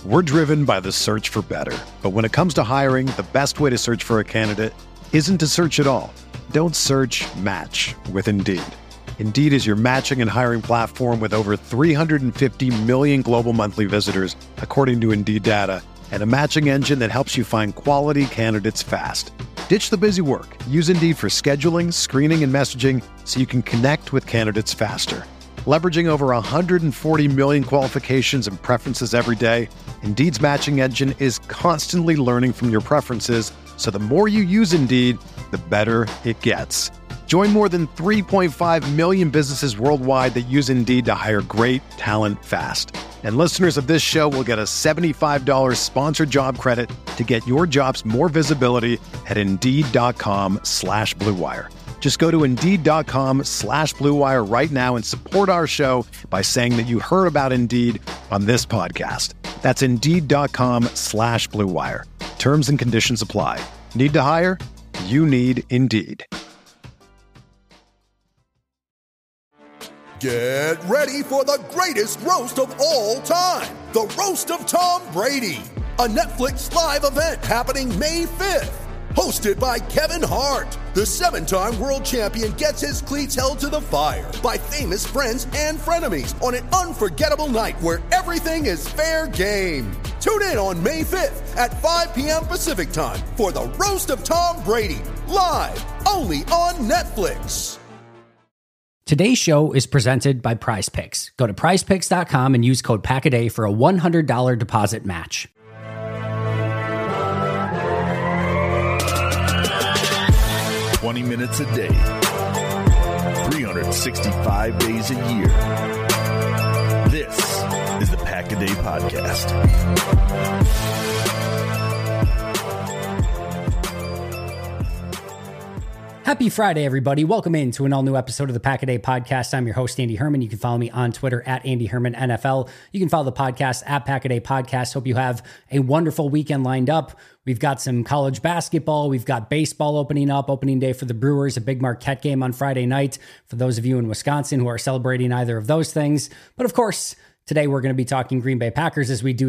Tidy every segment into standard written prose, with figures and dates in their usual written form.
We're driven by the search for better. But when it comes to hiring, the best way to search for a candidate isn't to search at all. Don't search, match with Indeed. Indeed is your matching and hiring platform with over 350 million global monthly visitors, according to Indeed data, and a matching engine that helps you find quality candidates fast. Ditch the busy work. Use Indeed for scheduling, screening, and messaging so you can connect with candidates faster. Leveraging over 140 million qualifications and preferences every day, Indeed's matching engine is constantly learning from your preferences, so the more you use Indeed, the better it gets. Join more than 3.5 million businesses worldwide that use Indeed to hire great talent fast. And listeners of this show will get a $75 sponsored job credit to get your jobs more visibility at Indeed.com/Blue Wire. Just go to Indeed.com/Blue Wire right now and support our show by saying that you heard about Indeed on this podcast. That's Indeed.com/Blue Wire. Terms and conditions apply. Need to hire? You need Indeed. Get ready for the greatest roast of all time, the Roast of Tom Brady, a Netflix live event happening May 5th. Hosted by Kevin Hart, the 7-time world champion gets his cleats held to the fire by famous friends and frenemies on an unforgettable night where everything is fair game. Tune in on May 5th at 5 p.m. Pacific time for the Roast of Tom Brady, live only on Netflix. Today's show is presented by PrizePicks. Go to prizepicks.com and use code PACKADAY for a $100 deposit match. "20 minutes a day, 365 days a year. This is the Pack-A-Day Podcast. Happy Friday, everybody. Welcome in to an all-new episode of the Pack-A-Day Podcast. I'm your host, Andy Herman. You can follow me on Twitter at Andy Herman NFL. You can follow the podcast at Pack-A-Day Podcast. Hope you have a wonderful weekend lined up. We've got some college basketball. We've got baseball opening up, opening day for the Brewers, a big Marquette game on Friday night for those of you in Wisconsin who are celebrating either of those things. But of course, today we're going to be talking Green Bay Packers as we do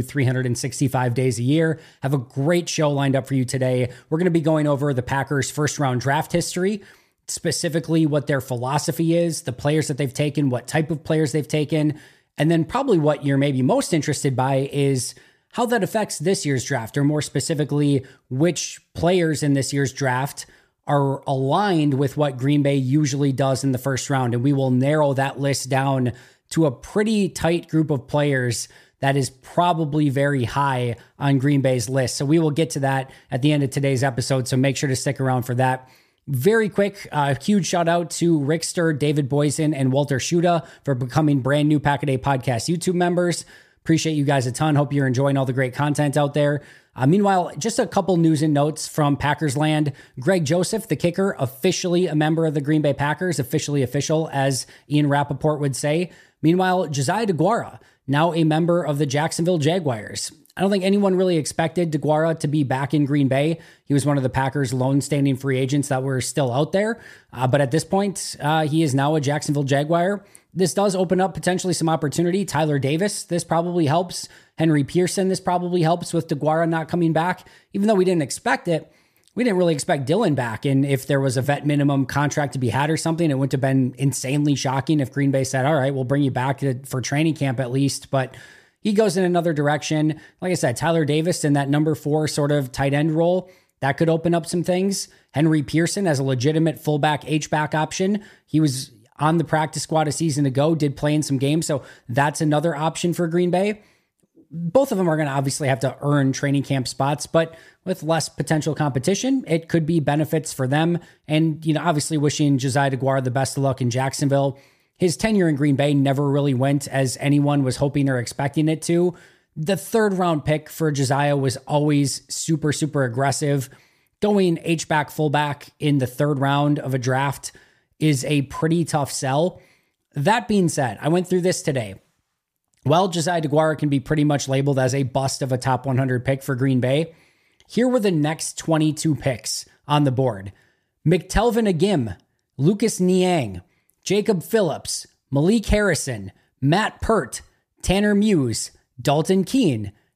365 days a year. Have a great show lined up for you today. We're going to be going over the Packers' first-round draft history, specifically what their philosophy is, the players that they've taken, what type of players they've taken, and then probably what you're maybe most interested by is how that affects this year's draft, or more specifically, which players in this year's draft are aligned with what Green Bay usually does in the first round. And we will narrow that list down to a pretty tight group of players that is probably very high on Green Bay's list. So we will get to that at the end of today's episode, so make sure to stick around for that. Very quick, huge shout out to Rickster, David Boysen, and Walter Schuda for becoming brand new Pack-A-Day Podcast YouTube members. Appreciate you guys a ton. Hope you're enjoying all the great content out there. Meanwhile, just a couple news and notes from Packers land. Greg Joseph, the kicker, officially a member of the Green Bay Packers, officially official, as Ian Rappaport would say. Meanwhile, Josiah DeGuara, now a member of the Jacksonville Jaguars. I don't think anyone really expected DeGuara to be back in Green Bay. He was one of the Packers' lone standing free agents that were still out there. But at this point, he is now a Jacksonville Jaguar. This does open up potentially some opportunity. Tyler Davis, this probably helps. Henry Pearson, this probably helps with DeGuara not coming back. Even though we didn't expect it, we didn't really expect Dillon back. And if there was a vet minimum contract to be had or something, it wouldn't have been insanely shocking if Green Bay said, all right, we'll bring you back for training camp at least. But he goes in another direction. Like I said, Tyler Davis in that number 4 sort of tight end role, that could open up some things. Henry Pearson as a legitimate fullback H-back option. He was on the practice squad a season ago, did play in some games. So that's another option for Green Bay. Both of them are going to obviously have to earn training camp spots, but with less potential competition, it could be benefits for them. And, obviously wishing Josiah DeGuara the best of luck in Jacksonville. His tenure in Green Bay never really went as anyone was hoping or expecting it to. The 3rd round pick for Josiah was always super, super aggressive. Going H-back fullback in the 3rd round of a draft is a pretty tough sell. That being said, I went through this today. While Josiah DeGuara can be pretty much labeled as a bust of a top 100 pick for Green Bay, here were the next 22 picks on the board. McTelvin Agim, Lucas Niang, Jacob Phillips, Malik Harrison, Matt Pert, Tanner Muse, Dalton Keene,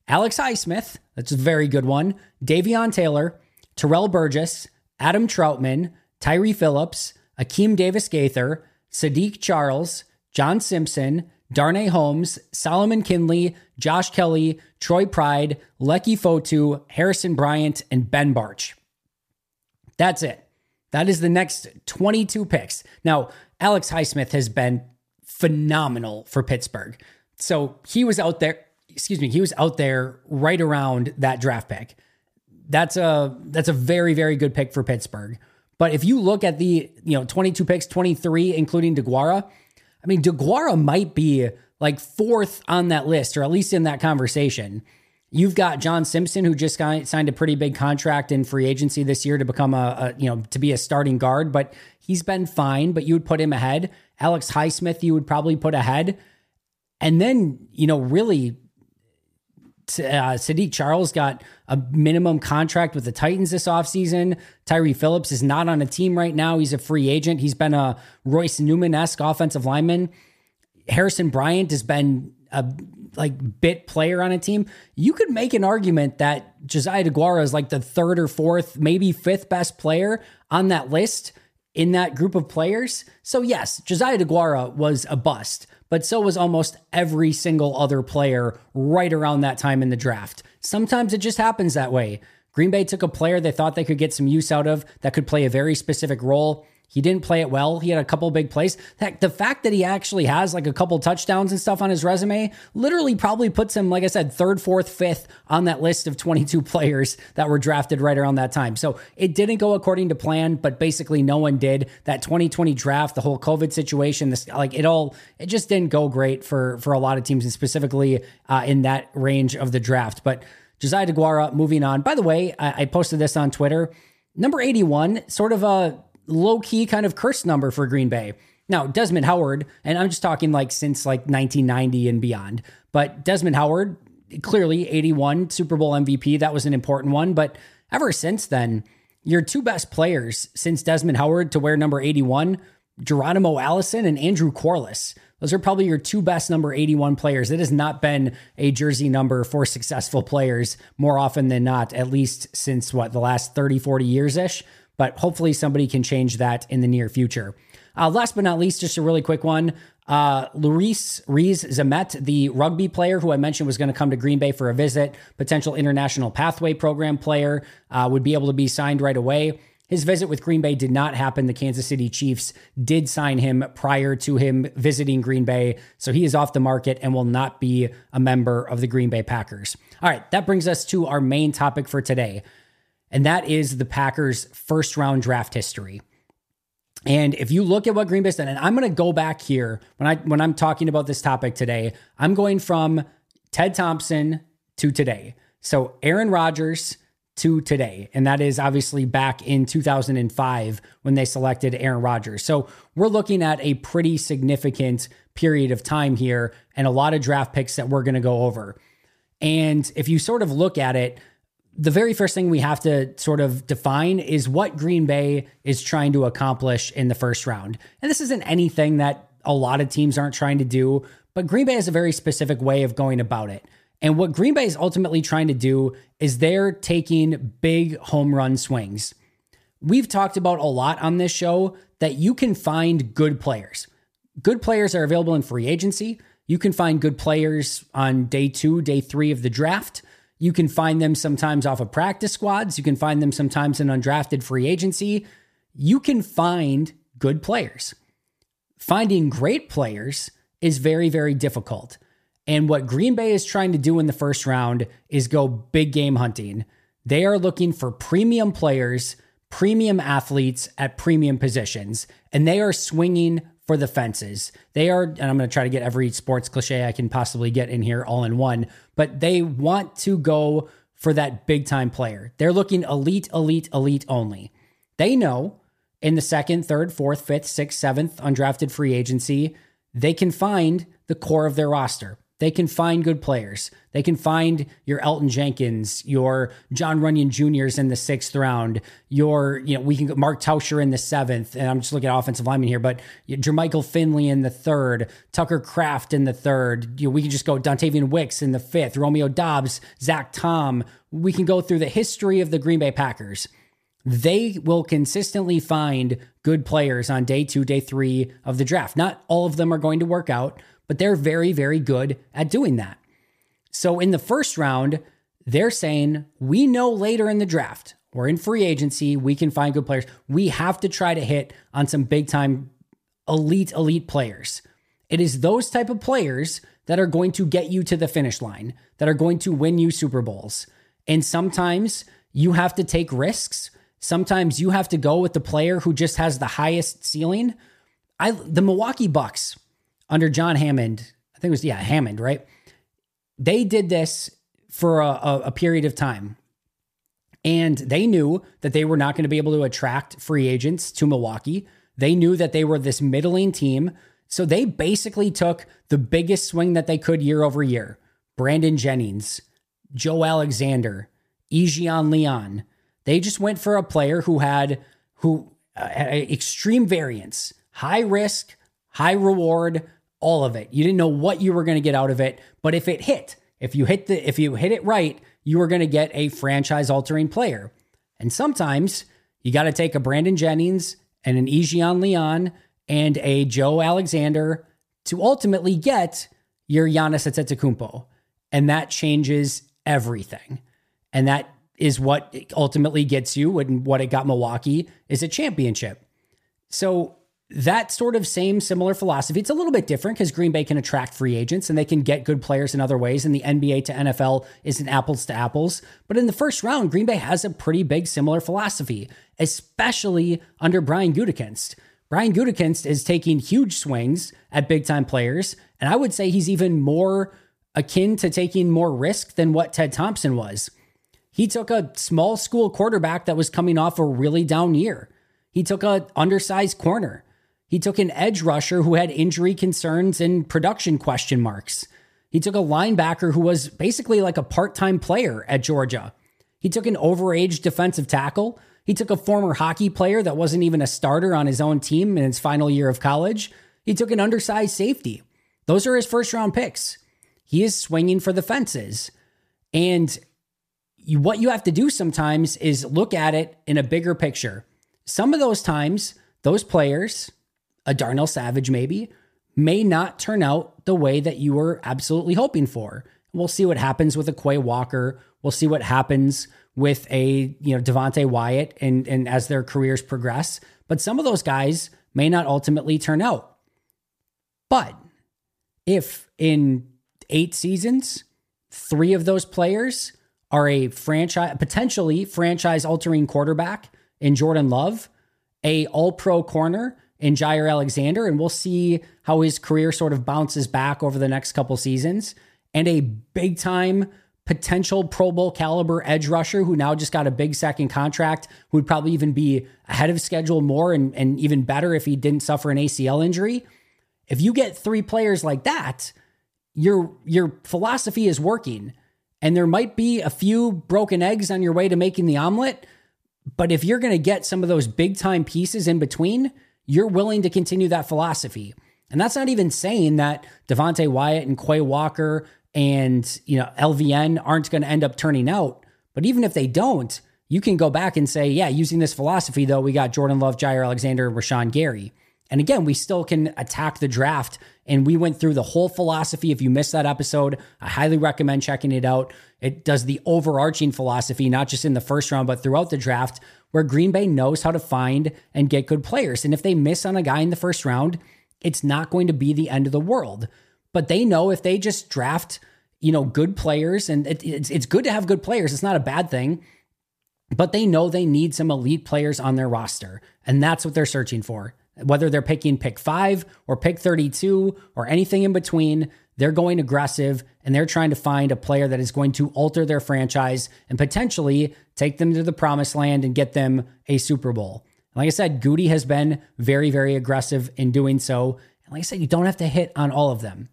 Alex Highsmith, that's a very good one, Davion Taylor, Terrell Burgess, Adam Troutman, Tyree Phillips, Akeem Davis-Gaither, Sadiq Charles, John Simpson, Darnay Holmes, Solomon Kinley, Josh Kelly, Troy Pride, Lecky Fotu, Harrison Bryant, and Ben Barch. That's it. That is the next 22 picks. Now, Alex Highsmith has been phenomenal for Pittsburgh. So he was out there, he was out there right around that draft pick. That's a very, very good pick for Pittsburgh. But if you look at the 22 picks, 23, including DeGuara, I mean, DeGuara might be like fourth on that list, or at least in that conversation. You've got John Simpson, who just signed a pretty big contract in free agency this year to become to be a starting guard, but he's been fine, but you would put him ahead. Alex Highsmith, you would probably put ahead. And then, really, Sadiq Charles got a minimum contract with the Titans this offseason. Tyree Phillips is not on a team right now. He's a free agent. He's been a Royce Newman-esque offensive lineman. Harrison Bryant has been a bit player on a team. You could make an argument that Josiah DeGuara is like the third or fourth, maybe fifth best player on that list in that group of players. So yes, Josiah DeGuara was a bust, but so was almost every single other player right around that time in the draft. Sometimes it just happens that way. Green Bay took a player they thought they could get some use out of that could play a very specific role. He didn't play it well. He had a couple big plays. Heck, the fact that he actually has like a couple touchdowns and stuff on his resume literally probably puts him, like I said, third, fourth, fifth on that list of 22 players that were drafted right around that time. So it didn't go according to plan, but basically no one did. That 2020 draft, the whole COVID situation, it just didn't go great for a lot of teams, and specifically in that range of the draft. But Josiah DeGuara, moving on. By the way, I posted this on Twitter. Number 81, sort of a low-key kind of curse number for Green Bay. Now, Desmond Howard, and I'm just talking like since like 1990 and beyond, but Desmond Howard, clearly 81, Super Bowl MVP, that was an important one, but ever since then, your two best players since Desmond Howard to wear number 81, Geronimo Allison and Andrew Corliss. Those are probably your two best number 81 players. It has not been a jersey number for successful players more often than not, at least since the last 30, 40 years-ish. But hopefully somebody can change that in the near future. Last but not least, just a really quick one. Luis Riz-Zamet, the rugby player who I mentioned was going to come to Green Bay for a visit, potential international pathway program player, would be able to be signed right away. His visit with Green Bay did not happen. The Kansas City Chiefs did sign him prior to him visiting Green Bay, so he is off the market and will not be a member of the Green Bay Packers. All right, that brings us to our main topic for today, and that is the Packers' first-round draft history. And if you look at what Green Bay's done, and I'm going to go back here when I'm talking about this topic today, I'm going from Ted Thompson to today. So Aaron Rodgers to today, and that is obviously back in 2005 when they selected Aaron Rodgers. So we're looking at a pretty significant period of time here and a lot of draft picks that we're going to go over. And if you sort of look at it, the very first thing we have to sort of define is what Green Bay is trying to accomplish in the first round. And this isn't anything that a lot of teams aren't trying to do, but Green Bay has a very specific way of going about it. And what Green Bay is ultimately trying to do is they're taking big home run swings. We've talked about a lot on this show that you can find good players. Good players are available in free agency. You can find good players on day 2, day 3 of the draft. You can find them sometimes off of practice squads. You can find them sometimes in undrafted free agency. You can find good players. Finding great players is very, very difficult. And what Green Bay is trying to do in the first round is go big game hunting. They are looking for premium players, premium athletes at premium positions, and they are swinging for the fences. They are, and I'm going to try to get every sports cliche I can possibly get in here all in one, but they want to go for that big time player. They're looking elite, elite, elite only. They know in the 2nd, 3rd, 4th, 5th, 6th, 7th undrafted free agency, they can find the core of their roster. they can find good players. They can find your Elton Jenkins, your John Runyon Jr.'s in the 6th round, we can go Mark Tauscher in the 7th, and I'm just looking at offensive linemen here, but Jermichael Finley in the 3rd, Tucker Kraft in the 3rd. We can just go Dontavian Wicks in the 5th, Romeo Doubs, Zach Tom. We can go through the history of the Green Bay Packers. They will consistently find good players on day 2, day 3 of the draft. Not all of them are going to work out, but they're very, very good at doing that. So in the first round, they're saying, we know later in the draft or in free agency, we can find good players. We have to try to hit on some big time elite players. It is those type of players that are going to get you to the finish line, that are going to win you Super Bowls. And sometimes you have to take risks. Sometimes you have to go with the player who just has the highest ceiling. The Milwaukee Bucks under John Hammond, I think it was, Hammond, right? They did this for a period of time. And they knew that they were not going to be able to attract free agents to Milwaukee. They knew that they were this middling team. So they basically took the biggest swing that they could year over year. Brandon Jennings, Joe Alexander, Ejian Leon. They just went for a player who had extreme variance, high risk, high reward, all of it. You didn't know what you were going to get out of it, but if you hit it right, you were going to get a franchise altering player. And sometimes you got to take a Brandon Jennings and an Ejian Leon and a Joe Alexander to ultimately get your Giannis Antetokounmpo. And that changes everything. And that is what ultimately gets you, and what it got Milwaukee is a championship. So that sort of similar philosophy, it's a little bit different because Green Bay can attract free agents and they can get good players in other ways. And the NBA to NFL isn't apples to apples. But in the first round, Green Bay has a pretty big similar philosophy, especially under Brian Gutekunst. Brian Gutekunst is taking huge swings at big time players. And I would say he's even more akin to taking more risk than what Ted Thompson was. He took a small school quarterback that was coming off a really down year. He took an undersized corner. He took an edge rusher who had injury concerns and production question marks. He took a linebacker who was basically like a part-time player at Georgia. He took an overage defensive tackle. He took a former hockey player that wasn't even a starter on his own team in his final year of college. He took an undersized safety. Those are his first-round picks. He is swinging for the fences. And what you have to do sometimes is look at it in a bigger picture. Some of those times, those players, a Darnell Savage maybe, may not turn out the way that you were absolutely hoping for. We'll see what happens with a Quay Walker. We'll see what happens with a Devontae Wyatt and as their careers progress. But some of those guys may not ultimately turn out. But if in 8 seasons, 3 of those players are a potentially franchise-altering quarterback in Jordan Love, a all-pro corner in Jair Alexander, and we'll see how his career sort of bounces back over the next couple seasons, and a big-time potential Pro Bowl caliber edge rusher who now just got a big second contract, who would probably even be ahead of schedule more and even better if he didn't suffer an ACL injury. If you get 3 players like that, your philosophy is working. And there might be a few broken eggs on your way to making the omelet, but if you're going to get some of those big time pieces in between, you're willing to continue that philosophy. And that's not even saying that Devontae Wyatt and Quay Walker and LVN aren't going to end up turning out. But even if they don't, you can go back and say, yeah, using this philosophy, though, we got Jordan Love, Jair Alexander, and Rashawn Gary. And again, we still can attack the draft. And we went through the whole philosophy. If you missed that episode, I highly recommend checking it out. It does the overarching philosophy, not just in the first round, but throughout the draft, where Green Bay knows how to find and get good players. And if they miss on a guy in the first round, it's not going to be the end of the world. But they know if they just draft, good players, and it's good to have good players. It's not a bad thing. But they know they need some elite players on their roster. And that's what they're searching for. Whether they're picking pick 5 or pick 32 or anything in between, they're going aggressive and they're trying to find a player that is going to alter their franchise and potentially take them to the promised land and get them a Super Bowl. Like I said, Goody has been very, very aggressive in doing so. And like I said, you don't have to hit on all of them.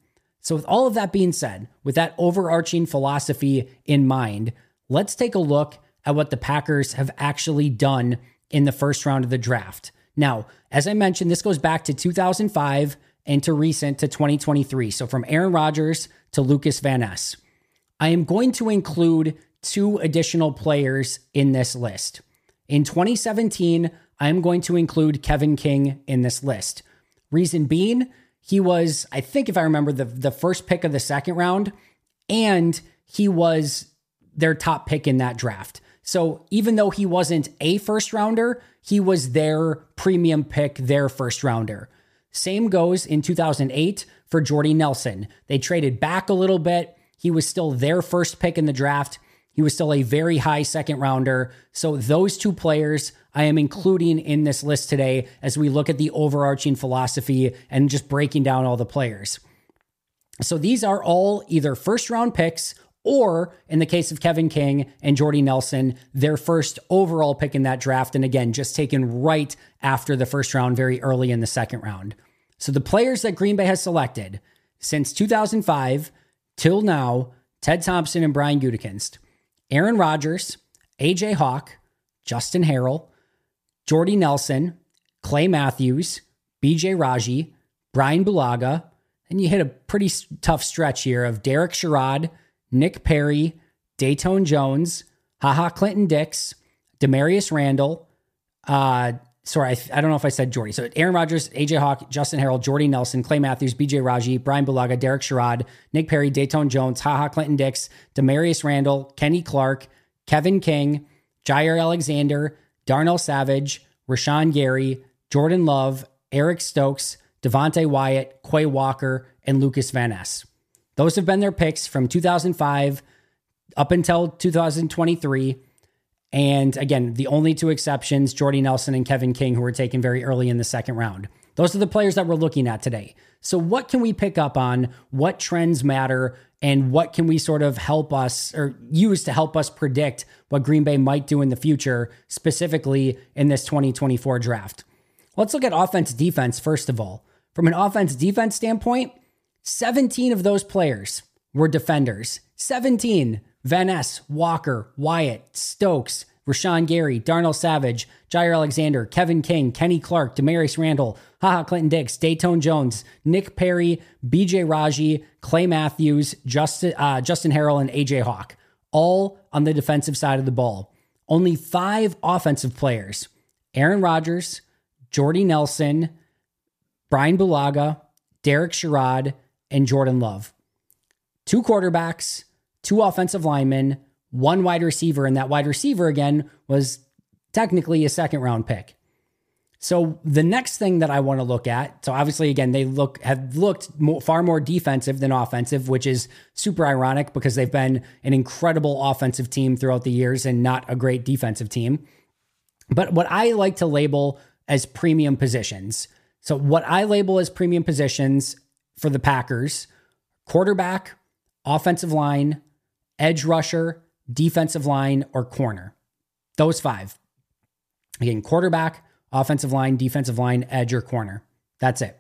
So with all of that being said, with that overarching philosophy in mind, let's take a look at what the Packers have actually done in the first round of the draft. Now, as I mentioned, this goes back to 2005 and to recent to 2023. So from Aaron Rodgers to Lucas Van Ness. I am going to include 2 additional players in this list. In 2017, I am going to include Kevin King in this list. Reason being, he was, I think if I remember, the first pick of the second round, and he was their top pick in that draft. So even though he wasn't a first rounder, he was their premium pick, their first rounder. Same goes in 2008 for Jordy Nelson. They traded back a little bit. He was still their first pick in the draft. He was still a very high second rounder. So those 2 players I am including in this list today as we look at the overarching philosophy and just breaking down all the players. So these are all either first round picks or, in the case of Kevin King and Jordy Nelson, their first overall pick in that draft. And again, just taken right after the first round, very early in the second round. So the players that Green Bay has selected since 2005 till now, Ted Thompson and Brian Gutekunst, Aaron Rodgers, AJ Hawk, Justin Harrell, Jordy Nelson, Clay Matthews, BJ Raji, Brian Bulaga, and you hit a pretty tough stretch here of Derek Sherrod, Nick Perry, Dayton Jones, Clinton Dix, Demarius Randall. I don't know if I said Jordy. So Aaron Rodgers, AJ Hawk, Justin Harrell, Jordy Nelson, Clay Matthews, BJ Raji, Brian Bulaga, Derek Sherrod, Nick Perry, Dayton Jones, Clinton Dix, Demarius Randall, Kenny Clark, Kevin King, Jair Alexander, Darnell Savage, Rashawn Gary, Jordan Love, Eric Stokes, Devontae Wyatt, Quay Walker, and Lucas Van Ness. Those have been their picks from 2005 up until 2023. And again, the only 2 exceptions, Jordy Nelson and Kevin King, who were taken very early in the second round. Those are the players that we're looking at today. So what can we pick up on? What trends matter? And what can we sort of help us or use to help us predict what Green Bay might do in the future, specifically in this 2024 draft? Let's look at offense defense first of all. From an offense defense standpoint, 17 of those players were defenders. 17. Van Ness, Walker, Wyatt, Stokes, Rashawn Gary, Darnell Savage, Jair Alexander, Kevin King, Kenny Clark, Demarius Randall, Clinton Dix, Dayton Jones, Nick Perry, BJ Raji, Clay Matthews, Justin Harrell, and AJ Hawk, all on the defensive side of the ball. Only 5 offensive players, Aaron Rodgers, Jordy Nelson, Brian Bulaga, Derek Sherrod, and Jordan Love. 2 quarterbacks, 2 offensive linemen, 1 wide receiver, and that wide receiver, again, was technically a second round pick. So the next thing that I want to look at, so obviously, again, they have looked far more defensive than offensive, which is super ironic because they've been an incredible offensive team throughout the years and not a great defensive team. But what I like to label as premium positions. So what I label as premium positions for the Packers: quarterback, offensive line, edge rusher, defensive line, or corner. Those 5. Again, quarterback, offensive line, defensive line, edge, or corner. That's it.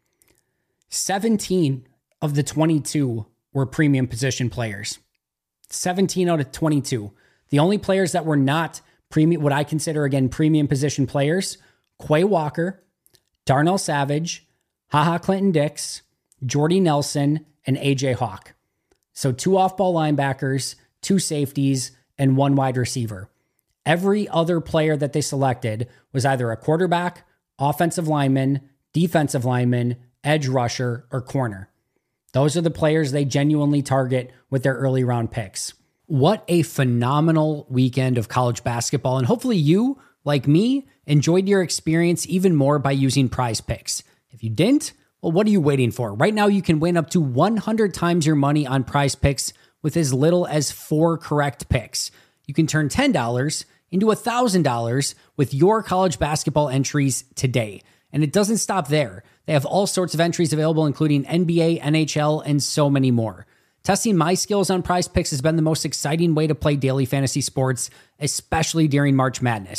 17 of the 22 were premium position players. 17 out of 22. The only players that were not premium, what I consider, again, premium position players: Quay Walker, Darnell Savage, Clinton Dix, Jordy Nelson, and AJ Hawk. So 2 off-ball linebackers, 2 safeties, and 1 wide receiver. Every other player that they selected was either a quarterback, offensive lineman, defensive lineman, edge rusher, or corner. Those are the players they genuinely target with their early round picks. What a phenomenal weekend of college basketball. And hopefully you, like me, enjoyed your experience even more by using Prize Picks. If you didn't, well, what are you waiting for? Right now, you can win up to 100 times your money on Prize Picks with as little as 4 correct picks. You can turn $10 into $1,000 with your college basketball entries today. And it doesn't stop there. They have all sorts of entries available, including NBA, NHL, and so many more. Testing my skills on Prize Picks has been the most exciting way to play daily fantasy sports, especially during March Madness.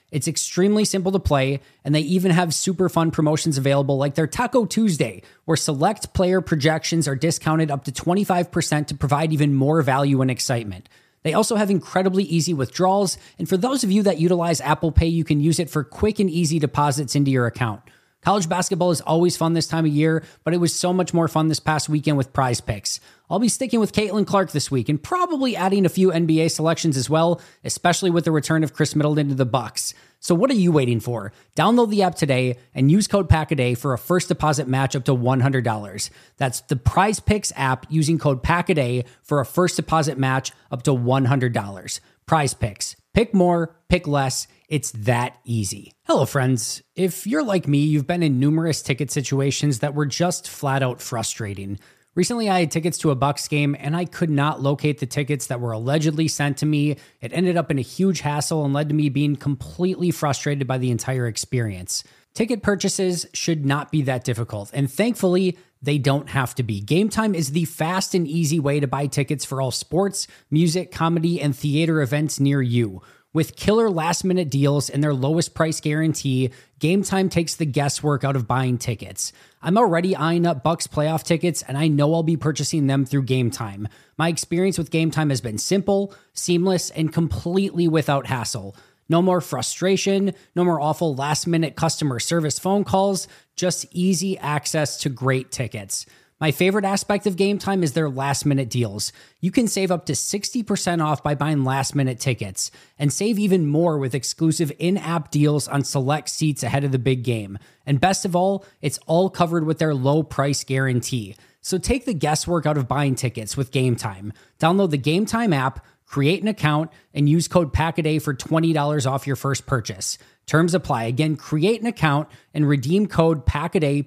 It's extremely simple to play, and they even have super fun promotions available like their Taco Tuesday, where select player projections are discounted up to 25% to provide even more value and excitement. They also have incredibly easy withdrawals, and for those of you that utilize Apple Pay, you can use it for quick and easy deposits into your account. College basketball is always fun this time of year, but it was so much more fun this past weekend with Prize Picks. I'll be sticking with Caitlin Clark this week and probably adding a few NBA selections as well, especially with the return of Chris Middleton to the Bucks. So what are you waiting for? Download the app today and use code PACKADAY for a first deposit match up to $100. That's the Prize Picks app using code PACKADAY for a first deposit match up to $100. Prize Picks. Pick more, pick less. It's that easy. Hello, friends. If you're like me, you've been in numerous ticket situations that were just flat out frustrating. Recently, I had tickets to a Bucks game, and I could not locate the tickets that were allegedly sent to me. It ended up in a huge hassle and led to me being completely frustrated by the entire experience. Ticket purchases should not be that difficult, and thankfully, they don't have to be. Game Time is the fast and easy way to buy tickets for all sports, music, comedy, and theater events near you. With killer last-minute deals and their lowest price guarantee, Game Time takes the guesswork out of buying tickets. I'm already eyeing up Bucks playoff tickets, and I know I'll be purchasing them through Game Time. My experience with Game Time has been simple, seamless, and completely without hassle. No more frustration, no more awful last-minute customer service phone calls, just easy access to great tickets. My favorite aspect of Game Time is their last-minute deals. You can save up to 60% off by buying last-minute tickets, and save even more with exclusive in-app deals on select seats ahead of the big game. And best of all, it's all covered with their low price guarantee. So take the guesswork out of buying tickets with Game Time. Download the Game Time app, create an account, and use code PACKADAY for $20 off your first purchase. Terms apply. Again, create an account and redeem code PACKADAY,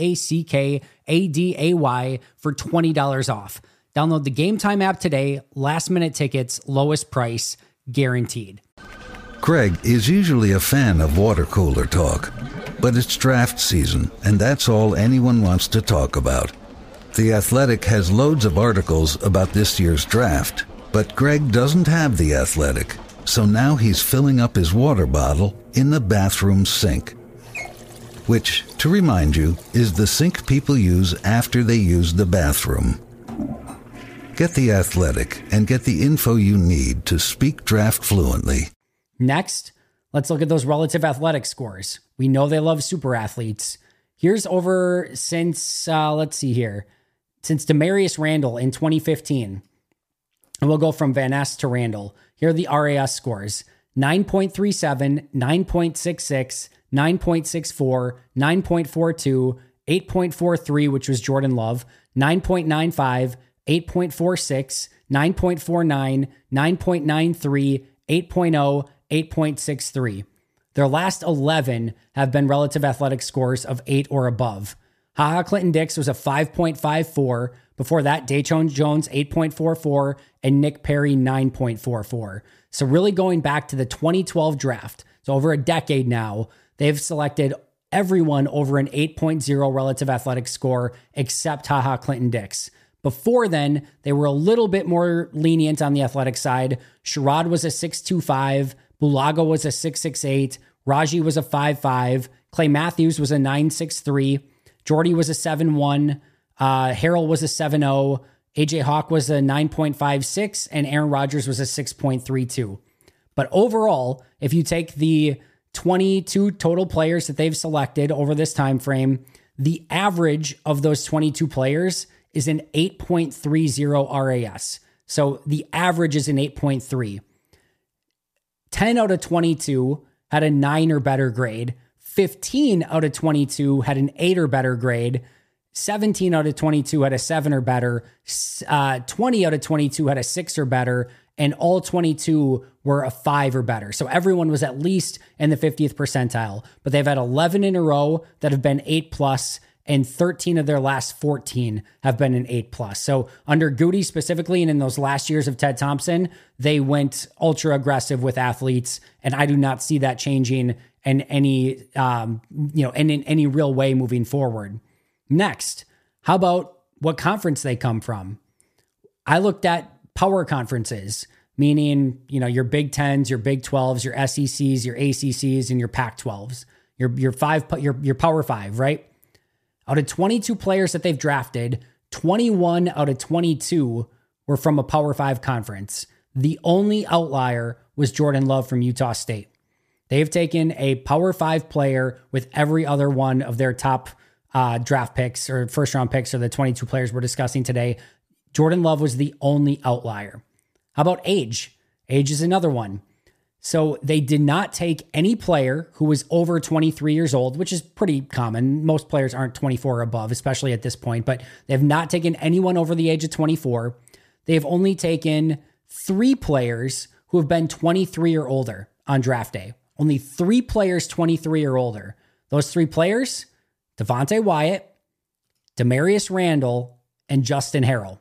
PACKADAY, for $20 off. Download the Game Time app today. Last minute tickets, lowest price, guaranteed. Greg is usually a fan of water cooler talk, but it's draft season, and that's all anyone wants to talk about. The Athletic has loads of articles about this year's draft, but Greg doesn't have The Athletic. So now he's filling up his water bottle in the bathroom sink, which, to remind you, is the sink people use after they use the bathroom. Get The Athletic and get the info you need to speak draft fluently. Next, let's look at those relative athletic scores. We know they love super athletes. Here's over since, since Demarius Randall in 2015. And we'll go from Van Ness to Randall. Here are the RAS scores: 9.37, 9.66, 9.64, 9.42, 8.43, which was Jordan Love, 9.95, 8.46, 9.49, 9.93, 8.0, 8.63. Their last 11 have been relative athletic scores of 8 or above. HaHa Clinton-Dix was a 5.54. Before that, Dayton Jones, 8.44, and Nick Perry, 9.44. So really going back to the 2012 draft, so over a decade now, they've selected everyone over an 8.0 relative athletic score except HaHa Clinton-Dix. Before then, they were a little bit more lenient on the athletic side. Sherrod was a 6.25, Bulaga was a 6.68, Raji was a 5.5, Clay Matthews was a 9.63, Jordy was a 7.1, Harrell was a 7.0, AJ Hawk was a 9.56, and Aaron Rodgers was a 6.32. But overall, if you take the 22 total players that they've selected over this time frame, the average of those 22 players is an 8.30 RAS. So the average is an 8.3. 10 out of 22 had a 9 or better grade. 15 out of 22 had an 8 or better grade. 17 out of 22 had a 7 or better. 20 out of 22 had a 6 or better. And all 22 were a 5 or better. So everyone was at least in the 50th percentile. But they've had 11 in a row that have been 8+, and 13 of their last 14 have been an 8+. So under Goody specifically, and in those last years of Ted Thompson, they went ultra aggressive with athletes. And I do not see that changing in any, in any real way moving forward. Next, how about what conference they come from? I looked at power conferences. meaning, your Big 10s, your Big 12s, your SECs, your ACCs, and your Pac-12s, your Power 5, right? Out of 22 players that they've drafted, 21 out of 22 were from a Power 5 conference. The only outlier was Jordan Love from Utah State. They've taken a Power 5 player with every other one of their top draft picks or first round picks, or the 22 players we're discussing today. Jordan Love was the only outlier. How about age? Age is another one. So they did not take any player who was over 23 years old, which is pretty common. Most players aren't 24 or above, especially at this point, but they have not taken anyone over the age of 24. They have only taken 3 players who have been 23 or older on draft day. Only 3 players 23 or older. Those 3 players, Devontae Wyatt, Demarius Randall, and Justin Harrell.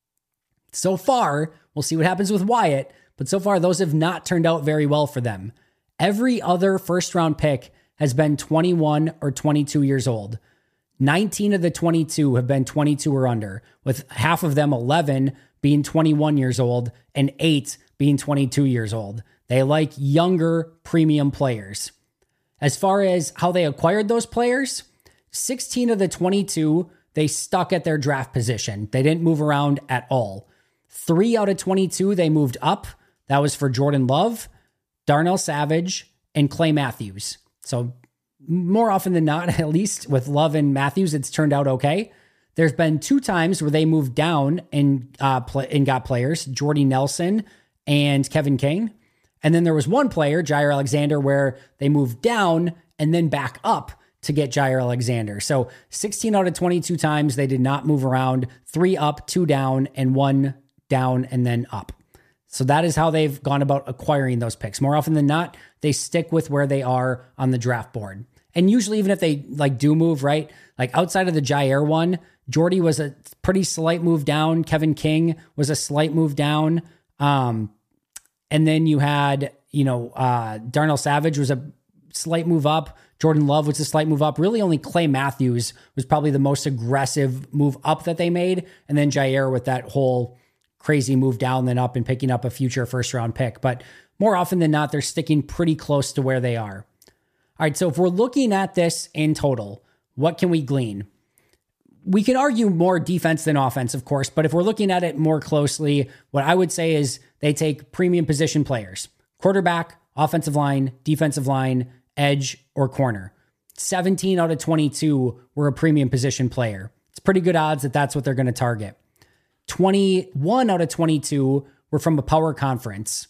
So far, we'll see what happens with Wyatt, but so far those have not turned out very well for them. Every other first round pick has been 21 or 22 years old. 19 of the 22 have been 22 or under, with half of them, 11, being 21 years old and 8 being 22 years old. They like younger premium players. As far as how they acquired those players, 16 of the 22, they stuck at their draft position. They didn't move around at all. 3 out of 22, they moved up. That was for Jordan Love, Darnell Savage, and Clay Matthews. So more often than not, at least with Love and Matthews, it's turned out okay. There's been 2 times where they moved down and got players, Jordy Nelson and Kevin King. And then there was one player, Jair Alexander, where they moved down and then back up to get Jair Alexander. So 16 out of 22 times they did not move around, 3 up, 2 down, and 1 down and then up. So that is how they've gone about acquiring those picks. More often than not, they stick with where they are on the draft board. And usually even if they do move, right? Like outside of the Jair one, Jordy was a pretty slight move down. Kevin King was a slight move down. And then you had, Darnell Savage was a slight move up. Jordan Love was a slight move up. Really only Clay Matthews was probably the most aggressive move up that they made. And then Jair with that whole crazy move down then up and picking up a future first round pick. But more often than not, they're sticking pretty close to where they are. All right, so if we're looking at this in total, what can we glean? We can argue more defense than offense, of course, but if we're looking at it more closely, what I would say is they take premium position players: quarterback, offensive line, defensive line, edge, or corner. 17 out of 22 were a premium position player. It's pretty good odds that that's what they're going to target. 21 out of 22 were from a power conference.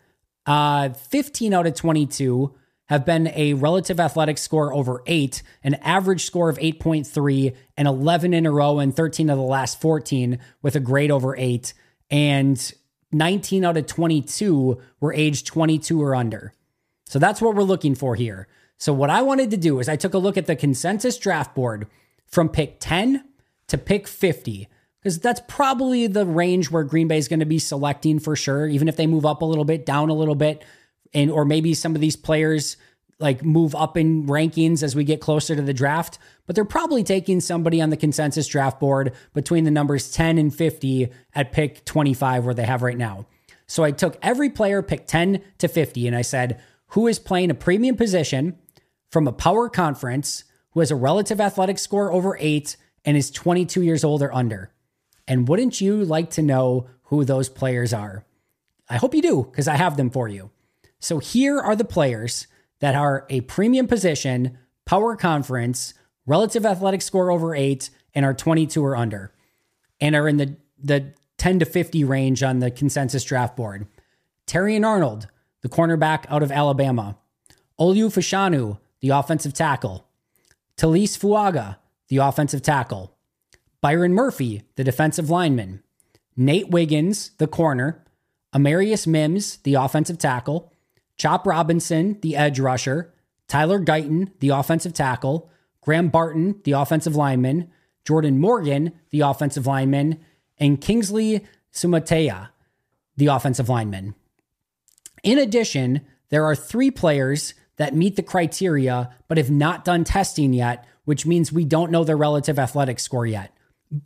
15 out of 22 have been a relative athletic score over 8, an average score of 8.3, and 11 in a row and 13 of the last 14 with a grade over 8. And 19 out of 22 were aged 22 or under. So that's what we're looking for here. So what I wanted to do is I took a look at the consensus draft board from pick 10 to pick 50, because that's probably the range where Green Bay is going to be selecting for sure, even if they move up a little bit, down a little bit, and or maybe some of these players move up in rankings as we get closer to the draft. But they're probably taking somebody on the consensus draft board between the numbers 10 and 50 at pick 25 where they have right now. So I took every player pick 10 to 50 and I said, who is playing a premium position from a power conference, who has a relative athletic score over 8 and is 22 years old or under? And wouldn't you like to know who those players are? I hope you do, because I have them for you. So here are the players that are a premium position, power conference, relative athletic score over 8, and are 22 or under, and are in the 10 to 50 range on the consensus draft board. Terrion Arnold, the cornerback out of Alabama. Olu Fashanu, the offensive tackle. Talise Fuaga, the offensive tackle. Byron Murphy, the defensive lineman. Nate Wiggins, the corner. Amarius Mims, the offensive tackle. Chop Robinson, the edge rusher. Tyler Guyton, the offensive tackle. Graham Barton, the offensive lineman. Jordan Morgan, the offensive lineman. And Kingsley Sumatea, the offensive lineman. In addition, there are 3 players that meet the criteria but have not done testing yet, which means we don't know their relative athletic score yet. But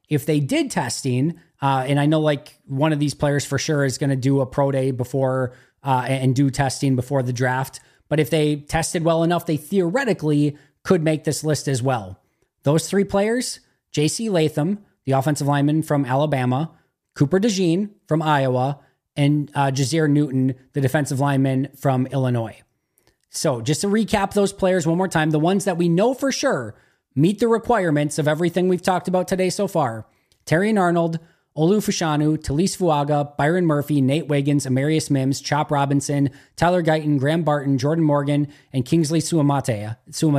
if they did testing, and I know like one of these players for sure is going to do a pro day before and do testing before the draft, but if they tested well enough, they theoretically could make this list as well. Those 3 players, J.C. Latham, the offensive lineman from Alabama, Cooper DeJean from Iowa, and Jazir Newton, the defensive lineman from Illinois. So just to recap those players one more time, the ones that we know for sure meet the requirements of everything we've talked about today so far: Terrion Arnold, Olu Fashanu, Talise Fuaga, Byron Murphy, Nate Wiggins, Amarius Mims, Chop Robinson, Tyler Guyton, Graham Barton, Jordan Morgan, and Kingsley Suamatea,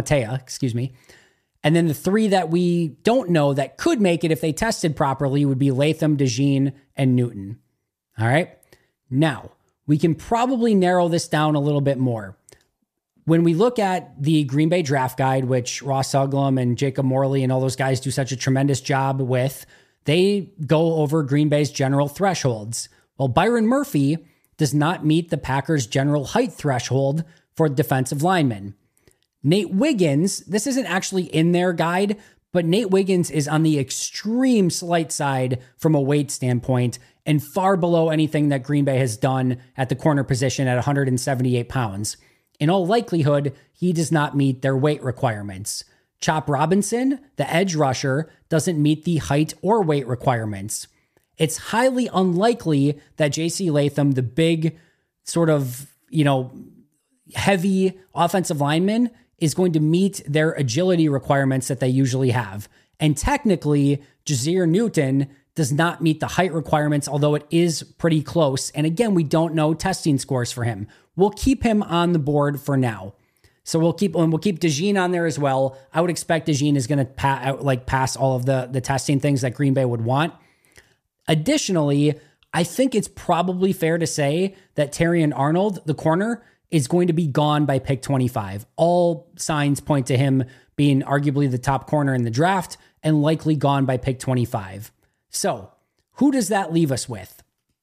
And then the 3 that we don't know that could make it if they tested properly would be Latham, DeJean, and Newton. All right. Now, we can probably narrow this down a little bit more. When we look at the Green Bay draft guide, which Ross Uglum and Jacob Morley and all those guys do such a tremendous job with, they go over Green Bay's general thresholds. Well, Byron Murphy does not meet the Packers' general height threshold for defensive linemen. Nate Wiggins, this isn't actually in their guide, but Nate Wiggins is on the extreme slight side from a weight standpoint and far below anything that Green Bay has done at the corner position at 178 pounds. In all likelihood, he does not meet their weight requirements. Chop Robinson, the edge rusher, doesn't meet the height or weight requirements. It's highly unlikely that J.C. Latham, the big sort of, heavy offensive lineman, is going to meet their agility requirements that they usually have. And technically, Jazir Newton does not meet the height requirements, although it is pretty close. And again, we don't know testing scores for him. We'll keep him on the board for now. So we'll keep DeJean on there as well. I would expect DeJean is going to pass all of the testing things that Green Bay would want. Additionally, I think it's probably fair to say that Terrion Arnold, the corner, is going to be gone by pick 25. All signs point to him being arguably the top corner in the draft and likely gone by pick 25. So who does that leave us with?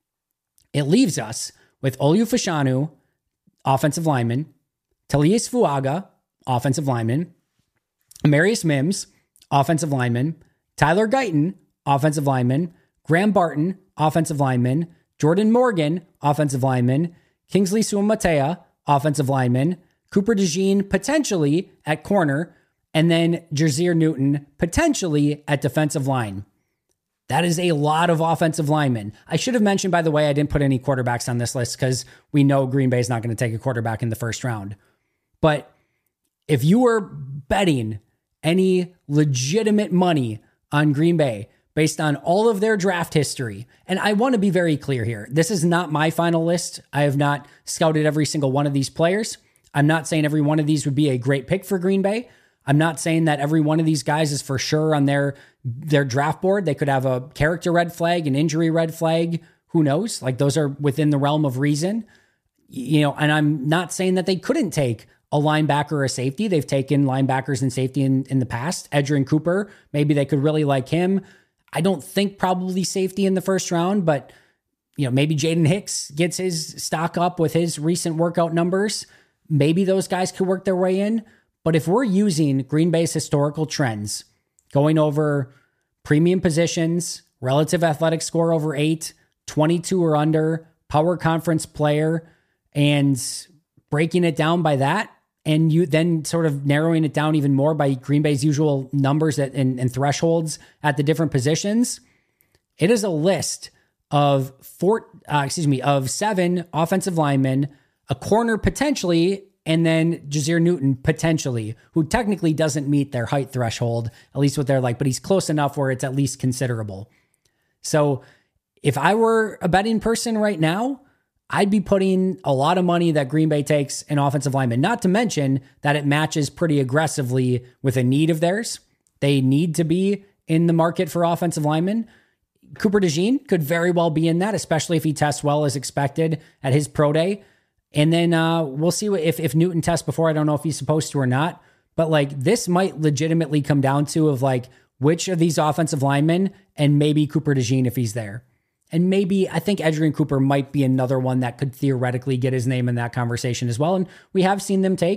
It leaves us with Olu Fashanu, offensive lineman, Talise Fuaga, offensive lineman, Amarius Mims, offensive lineman, Tyler Guyton, offensive lineman, Graham Barton, offensive lineman, Jordan Morgan, offensive lineman, Kingsley Suamatea, offensive lineman, Cooper DeJean potentially at corner, and then Jazir Newton potentially at defensive line. That is a lot of offensive linemen. I should have mentioned, by the way, I didn't put any quarterbacks on this list because we know Green Bay is not going to take a quarterback in the first round. But if you were betting any legitimate money on Green Bay based on all of their draft history, and I want to be very clear here, this is not my final list. I have not scouted every single one of these players. I'm not saying every one of these would be a great pick for Green Bay. I'm not saying that every one of these guys is for sure on their draft board. They could have a character red flag, an injury red flag. Who knows? Like, those are within the realm of reason. And I'm not saying that they couldn't take a linebacker or a safety. They've taken linebackers and safety in the past. Edgerrin Cooper, maybe they could really like him. I don't think probably safety in the first round, but maybe Jaden Hicks gets his stock up with his recent workout numbers. Maybe those guys could work their way in. But if we're using Green Bay's historical trends, going over premium positions, relative athletic score over 8, 22 or under, power conference player, and breaking it down by that, and you then sort of narrowing it down even more by Green Bay's usual numbers and thresholds at the different positions, it is a list of 7 offensive linemen, a corner potentially, and then Jazir Newton potentially, who technically doesn't meet their height threshold, at least what they're like, but he's close enough where it's at least considerable. So if I were a betting person right now, I'd be putting a lot of money that Green Bay takes an offensive lineman, not to mention that it matches pretty aggressively with a need of theirs. They need to be in the market for offensive linemen. Cooper DeJean could very well be in that, especially if he tests well as expected at his pro day. And then we'll see if Newton tests before. I don't know if he's supposed to or not. But this might legitimately come down to which of these offensive linemen, and maybe Cooper DeJean if he's there. And maybe I think Edgerrin Cooper might be another one that could theoretically get his name in that conversation as well. And we have seen them take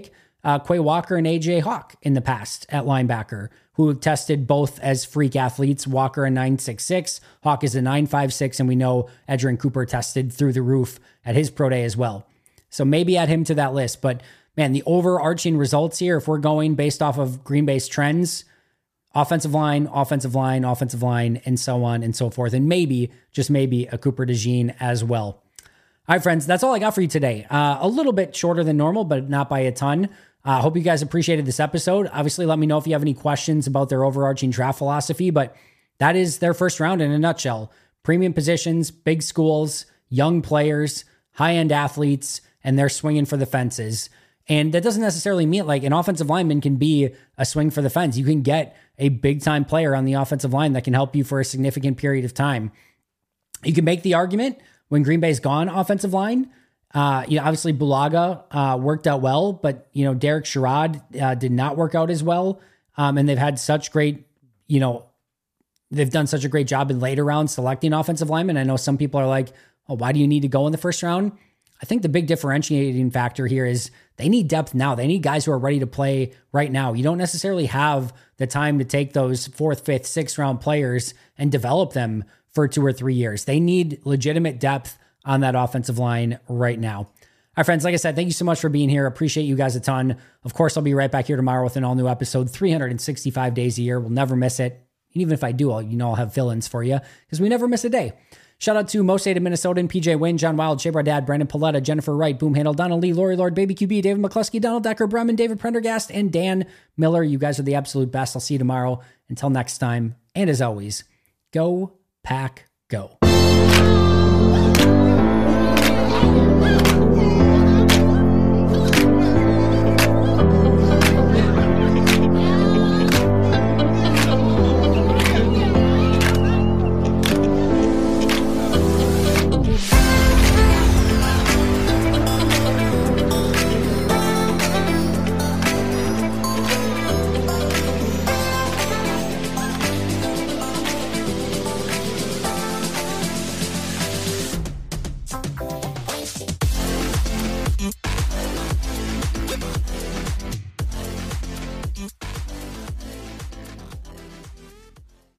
Quay Walker and AJ Hawk in the past at linebacker, who have tested both as freak athletes. Walker a 9.66, Hawk is a 9.56, and we know Edgerrin Cooper tested through the roof at his pro day as well. So maybe add him to that list. But man, the overarching results here, if we're going based off of Green Bay's trends, offensive line, and so on and so forth. And maybe, just maybe, a Cooper DeJean as well. All right, friends, that's all I got for you today. A little bit shorter than normal, but not by a ton. Hope you guys appreciated this episode. Obviously, let me know if you have any questions about their overarching draft philosophy, but that is their first round in a nutshell. Premium positions, big schools, young players, high-end athletes, and they're swinging for the fences. And that doesn't necessarily mean like an offensive lineman can be a swing for the fence. You can get a big-time player on the offensive line that can help you for a significant period of time. You can make the argument when Green Bay's gone offensive line. Obviously Bulaga worked out well, but Derek Sherrod did not work out as well. And they've had such great, they've done such a great job in later rounds selecting offensive linemen. I know some people are like, oh, why do you need to go in the first round? I think the big differentiating factor here is they need depth now. They need guys who are ready to play right now. You don't necessarily have the time to take those 4th, 5th, 6th round players and develop them for 2 or 3 years. They need legitimate depth on that offensive line right now. All right, friends, like I said, thank you so much for being here. Appreciate you guys a ton. Of course, I'll be right back here tomorrow with an all-new episode, 365 days a year. We'll never miss it. And even if I do, I'll have fill-ins for you because we never miss a day. Shout out to Most Hated Minnesotan, PJ Wynn, John Wild, Shea Dad, Brandon Paletta, Jennifer Wright, Boom Handle, Donald Lee, Lori Lord, Baby QB, David McCluskey, Donald Decker, Bremen, David Prendergast, and Dan Miller. You guys are the absolute best. I'll see you tomorrow. Until next time, and as always, go Pack Go.